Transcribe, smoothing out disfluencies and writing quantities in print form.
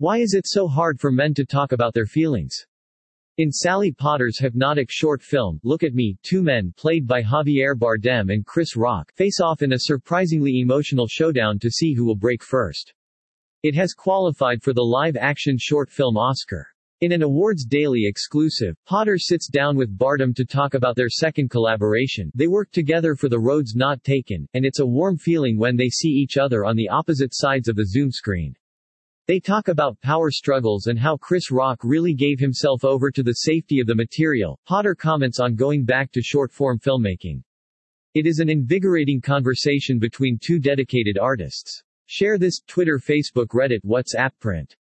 Why is it so hard for men to talk about their feelings? In Sally Potter's hypnotic short film, Look at Me, two men, played by Javier Bardem and Chris Rock, face off in a surprisingly emotional showdown to see who will break first. It has qualified for the live-action short film Oscar. In an Awards Daily exclusive, Potter sits down with Bardem to talk about their second collaboration. They work together for The Roads Not Taken, and it's a warm feeling when they see each other on the opposite sides of the Zoom screen. They talk about power struggles and how Chris Rock really gave himself over to the safety of the material. Potter comments on going back to short-form filmmaking. It is an invigorating conversation between two dedicated artists. Share this, Twitter, Facebook, Reddit, WhatsApp, print.